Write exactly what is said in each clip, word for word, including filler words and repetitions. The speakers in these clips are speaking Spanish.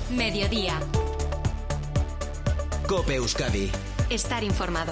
Mediodía. COPE Euskadi. Estar informado.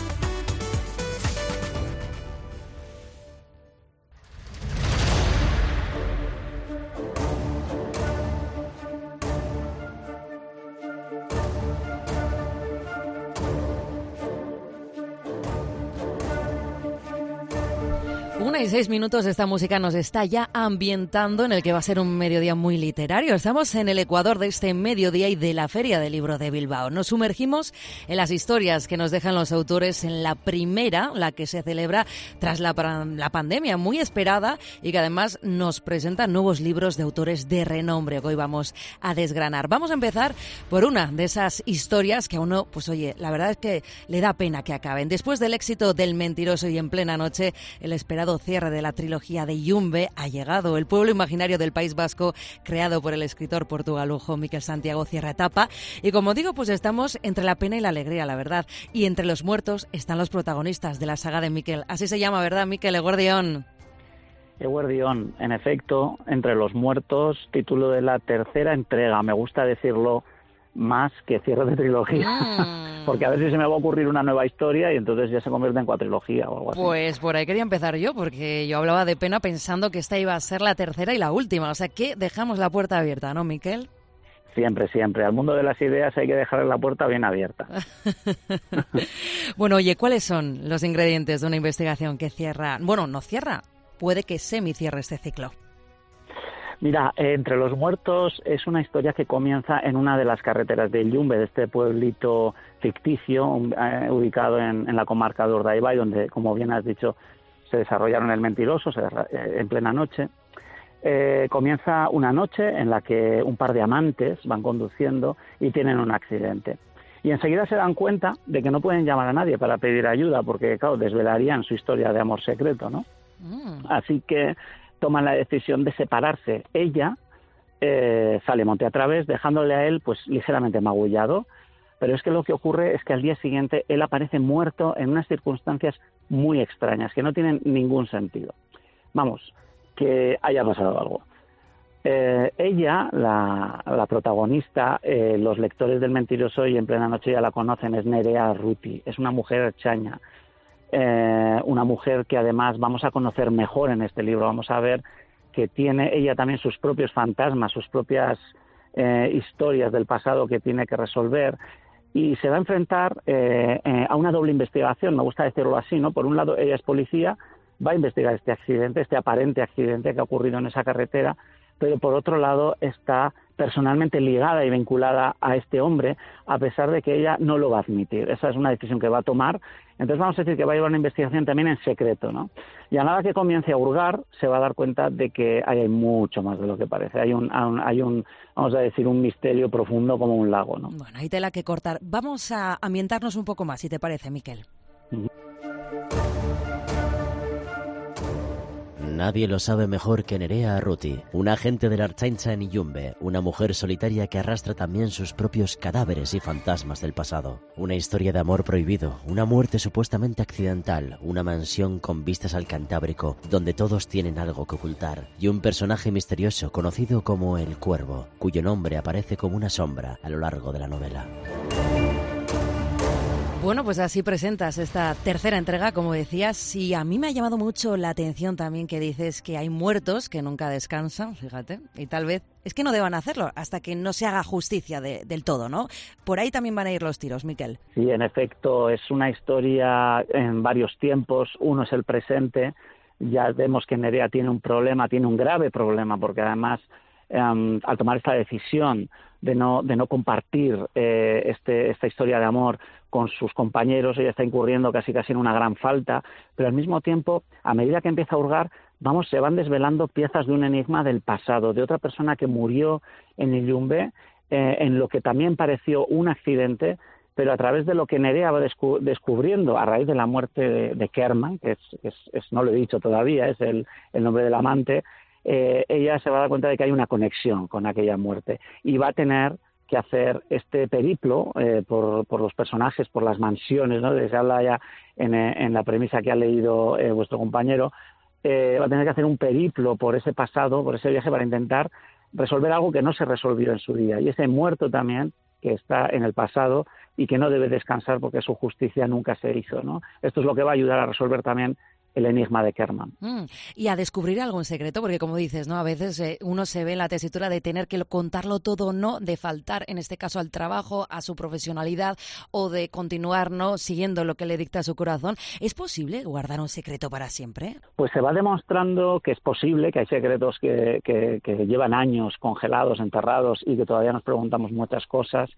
Una y seis minutos, esta música nos está ya ambientando en el que va a ser un mediodía muy literario. Estamos en el Ecuador de este mediodía y de la Feria del Libro de Bilbao. Nos sumergimos en las historias que nos dejan los autores en la primera, la que se celebra tras la, la pandemia, muy esperada, y que además nos presenta nuevos libros de autores de renombre que hoy vamos a desgranar. Vamos a empezar por una de esas historias que a uno, pues oye, la verdad es que le da pena que acaben. Después del éxito del Mentiroso y En plena noche, el esperado cierre de la trilogía de Yumbe ha llegado. El pueblo imaginario del País Vasco, creado por el escritor portugalujo Miquel Santiago, cierra etapa. Y como digo, pues estamos entre la pena y la alegría, la verdad. Y entre los muertos están los protagonistas de la saga de Miquel. Así se llama, ¿verdad, Miquel Eguerdión? Eguerdión, en efecto, entre los muertos, título de la tercera entrega. Me gusta decirlo más que cierre de trilogía, mm. porque a ver si se me va a ocurrir una nueva historia y entonces ya se convierte en cuatrilogía o algo así. Pues por ahí quería empezar yo, porque yo hablaba de pena pensando que esta iba a ser la tercera y la última, o sea que dejamos la puerta abierta, ¿no, Miquel? Siempre, siempre. Al mundo de las ideas hay que dejar la puerta bien abierta. Bueno, oye, ¿cuáles son los ingredientes de una investigación que cierra, bueno, no cierra, puede que semicierre este ciclo? Mira, eh, Entre los muertos es una historia que comienza en una de las carreteras de Yumbe, de este pueblito ficticio eh, ubicado en, en la comarca de Urdaibai, donde, como bien has dicho, se desarrollaron El Mentiroso se, eh, en plena noche. Eh, comienza una noche en la que un par de amantes van conduciendo y tienen un accidente. Y enseguida se dan cuenta de que no pueden llamar a nadie para pedir ayuda, porque, claro, desvelarían su historia de amor secreto, ¿no? Mm. Así que toman la decisión de separarse. Ella eh, sale monte a través, dejándole a él pues ligeramente magullado, pero es que lo que ocurre es que al día siguiente él aparece muerto en unas circunstancias muy extrañas, que no tienen ningún sentido. Vamos, que haya pasado algo. Eh, ella, la, la protagonista, eh, los lectores del Mentiroso y En plena noche ya la conocen, es Nerea Arruti, es una mujer chaña. Eh, una mujer que además vamos a conocer mejor en este libro. Vamos a ver que tiene ella también sus propios fantasmas, sus propias eh, historias del pasado que tiene que resolver, y se va a enfrentar eh, eh, a una doble investigación, me gusta decirlo así, ¿no? Por un lado, ella es policía, va a investigar este accidente, este aparente accidente que ha ocurrido en esa carretera, pero por otro lado está personalmente ligada y vinculada a este hombre, a pesar de que ella no lo va a admitir. Esa es una decisión que va a tomar. Entonces vamos a decir que va a llevar una investigación también en secreto, ¿no? Y a nada que comience a hurgar, se va a dar cuenta de que hay mucho más de lo que parece. Hay un, hay un, vamos a decir, un misterio profundo como un lago, ¿no? Bueno, hay tela que cortar. Vamos a ambientarnos un poco más, si te parece, Miquel. Uh-huh. Nadie lo sabe mejor que Nerea Arruti, una agente de la Ertzaintza en Yumbe, una mujer solitaria que arrastra también sus propios cadáveres y fantasmas del pasado. Una historia de amor prohibido, una muerte supuestamente accidental, una mansión con vistas al Cantábrico, donde todos tienen algo que ocultar, y un personaje misterioso conocido como el Cuervo, cuyo nombre aparece como una sombra a lo largo de la novela. Bueno, pues así presentas esta tercera entrega, como decías, y a mí me ha llamado mucho la atención también que dices que hay muertos que nunca descansan, fíjate, y tal vez es que no deban hacerlo hasta que no se haga justicia de, del todo, ¿no? Por ahí también van a ir los tiros, Miquel. Sí, en efecto, es una historia en varios tiempos. Uno es el presente, ya vemos que Nerea tiene un problema, tiene un grave problema, porque además Um, al tomar esta decisión de no de no compartir eh, este esta historia de amor con sus compañeros, ella está incurriendo casi casi en una gran falta, pero al mismo tiempo, a medida que empieza a hurgar, vamos, se van desvelando piezas de un enigma del pasado, de otra persona que murió en el Yumbe, eh, en lo que también pareció un accidente, pero a través de lo que Nerea va descu- descubriendo a raíz de la muerte de, de Kerman, que es, es, es, no lo he dicho todavía, es el, el nombre del amante. Eh, ella se va a dar cuenta de que hay una conexión con aquella muerte y va a tener que hacer este periplo eh, por, por los personajes, por las mansiones, ¿no? Se habla ya en, en la premisa que ha leído eh, vuestro compañero, eh, va a tener que hacer un periplo por ese pasado, por ese viaje, para intentar resolver algo que no se resolvió en su día. Y ese muerto también, que está en el pasado y que no debe descansar porque su justicia nunca se hizo, ¿no? Esto es lo que va a ayudar a resolver también el enigma de Kerman. Mm, y a descubrir algún secreto, porque como dices, ¿no? A veces eh, uno se ve en la tesitura de tener que contarlo todo, ¿no? De faltar, en este caso, al trabajo, a su profesionalidad, o de continuar, ¿no? Siguiendo lo que le dicta su corazón. ¿Es posible guardar un secreto para siempre? Pues se va demostrando que es posible, que hay secretos que, que, que llevan años congelados, enterrados, y que todavía nos preguntamos muchas cosas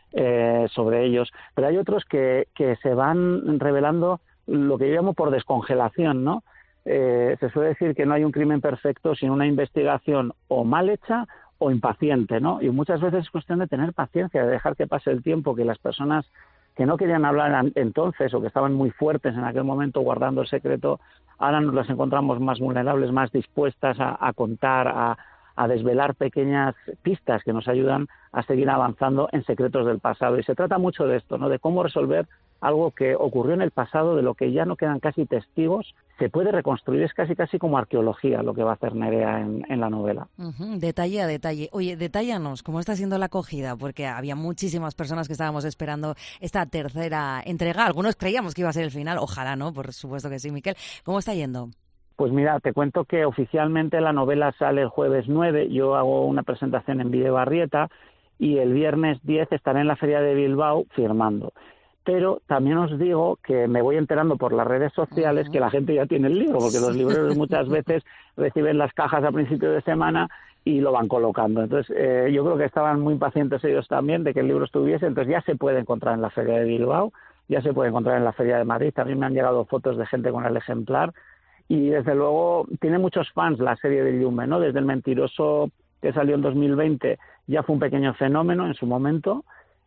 eh, sobre ellos. Pero hay otros que, que se van revelando lo que yo llamo por descongelación, ¿no? Eh, se suele decir que no hay un crimen perfecto sin una investigación o mal hecha o impaciente, ¿no? Y muchas veces es cuestión de tener paciencia, de dejar que pase el tiempo, que las personas que no querían hablar entonces o que estaban muy fuertes en aquel momento guardando el secreto, ahora nos las encontramos más vulnerables, más dispuestas a, a contar, a, a desvelar pequeñas pistas que nos ayudan a seguir avanzando en secretos del pasado. Y se trata mucho de esto, ¿no? De cómo resolver algo que ocurrió en el pasado, de lo que ya no quedan casi testigos, se puede reconstruir, es casi casi como arqueología lo que va a hacer Nerea en, en la novela. Uh-huh, detalle a detalle. Oye, detállanos, ¿cómo está siendo la acogida? Porque había muchísimas personas que estábamos esperando esta tercera entrega. Algunos creíamos que iba a ser el final, ojalá no, por supuesto que sí, Miquel. ¿Cómo está yendo? Pues mira, te cuento que oficialmente la novela sale el jueves nueve, yo hago una presentación en Bidebarrieta y el viernes diez estaré en la Feria de Bilbao firmando. Pero también os digo que me voy enterando por las redes sociales uh-huh. que la gente ya tiene el libro, porque los libreros muchas veces reciben las cajas a principio de semana y lo van colocando. Entonces, eh, yo creo que estaban muy impacientes ellos también de que el libro estuviese, entonces ya se puede encontrar en la Feria de Bilbao, ya se puede encontrar en la Feria de Madrid, también me han llegado fotos de gente con el ejemplar, y desde luego tiene muchos fans la serie de Yumbe, ¿no? Desde El mentiroso, que salió en dos mil veinte, ya fue un pequeño fenómeno en su momento,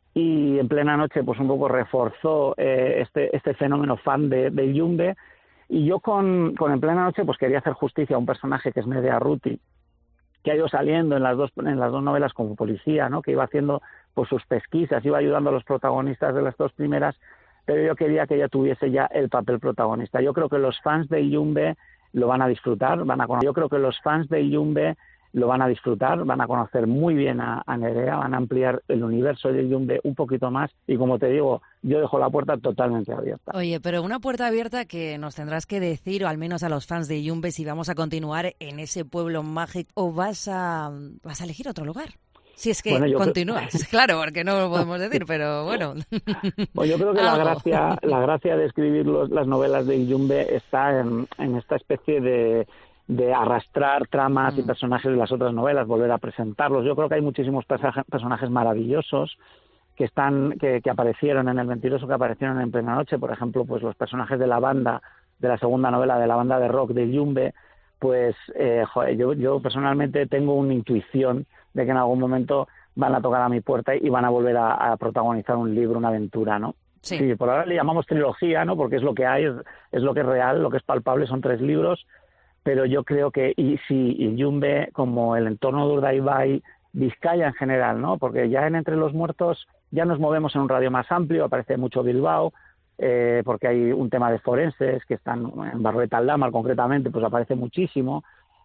y En plena noche pues un poco reforzó eh, este este fenómeno fan de, de Yumbe, y yo con, con En plena noche pues quería hacer justicia a un personaje que es Nerea Arruti, que ha ido saliendo en las dos en las dos novelas como policía, ¿no? Que iba haciendo pues sus pesquisas, iba ayudando a los protagonistas de las dos primeras, pero yo quería que ella tuviese ya el papel protagonista. Yo creo que los fans de Yumbe lo van a disfrutar, van a conocer. Yo creo que los fans de Yumbe lo van a disfrutar, van a conocer muy bien a, a Nerea, van a ampliar el universo de Yumbe un poquito más, y como te digo, yo dejo la puerta totalmente abierta. Oye, pero una puerta abierta que nos tendrás que decir, o al menos a los fans de Yumbe, si vamos a continuar en ese pueblo mágico o vas a, vas a elegir otro lugar. Si es que bueno, continúas, creo... claro, porque no lo podemos decir, pero bueno. Pues yo creo que la gracia, la gracia de escribir los, las novelas de Yumbe está en, en esta especie de de arrastrar tramas y personajes de las otras novelas, volver a presentarlos. Yo creo que hay muchísimos personajes maravillosos que están que, que aparecieron en El mentiroso, que aparecieron en Plena Noche. Por ejemplo, pues los personajes de la banda, de la segunda novela, de la banda de rock de Yumbe, pues eh, joder, yo, yo personalmente tengo una intuición de que en algún momento van a tocar a mi puerta y van a volver a, a protagonizar un libro, una aventura, ¿no? Sí. Sí, por ahora le llamamos trilogía, ¿no? Porque es lo que hay, es, es lo que es real, lo que es palpable, son tres libros. Pero yo creo que, y sí, y Yumbe, como el entorno de Urdaibai, Vizcaya en general, ¿no? Porque ya en Entre los Muertos ya nos movemos en un radio más amplio, aparece mucho Bilbao, eh, porque hay un tema de forenses que están en Barrueta Aldamar concretamente, pues aparece muchísimo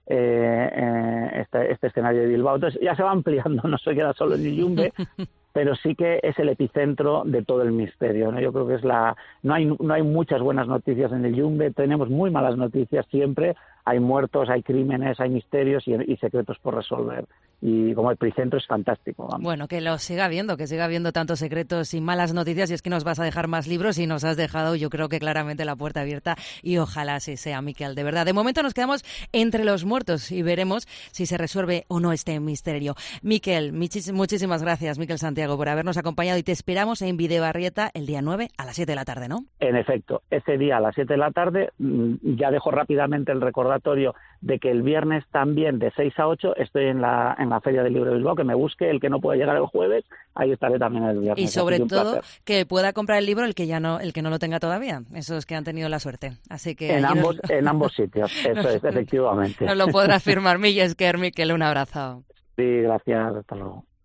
eh, eh, este, este escenario de Bilbao. Entonces ya se va ampliando, no se queda solo en Yumbe, pero sí que es el epicentro de todo el misterio, ¿no? Yo creo que es la... No hay, no hay muchas buenas noticias en el Yumbe, tenemos muy malas noticias siempre, hay muertos, hay crímenes, hay misterios y, y secretos por resolver. Y como el epicentro es fantástico. Vamos. Bueno, que lo siga viendo, que siga viendo tantos secretos y malas noticias, y es que nos vas a dejar más libros y nos has dejado, yo creo que claramente, la puerta abierta, y ojalá así sea, Miquel, de verdad. De momento nos quedamos entre los muertos y veremos si se resuelve o no este misterio. Miquel, muchis- muchísimas gracias, Miquel Santiago, por habernos acompañado, y te esperamos en Bidebarrieta el día nueve a las siete de la tarde, ¿no? En efecto, ese día a las siete de la tarde, ya dejo rápidamente el recordatorio de que el viernes también de seis a ocho estoy en la en la Feria del Libro de Bilbao, que me busque, el que no pueda llegar el jueves, ahí estaré también el viernes. Y sobre todo que pueda comprar el libro el que ya no el que no lo tenga todavía, esos que han tenido la suerte. Así que en ambos nos... en ambos sitios, eso es, efectivamente. Nos lo podrás firmar, Miguel Esquer, Miquel, un abrazo. Sí, gracias, hasta luego.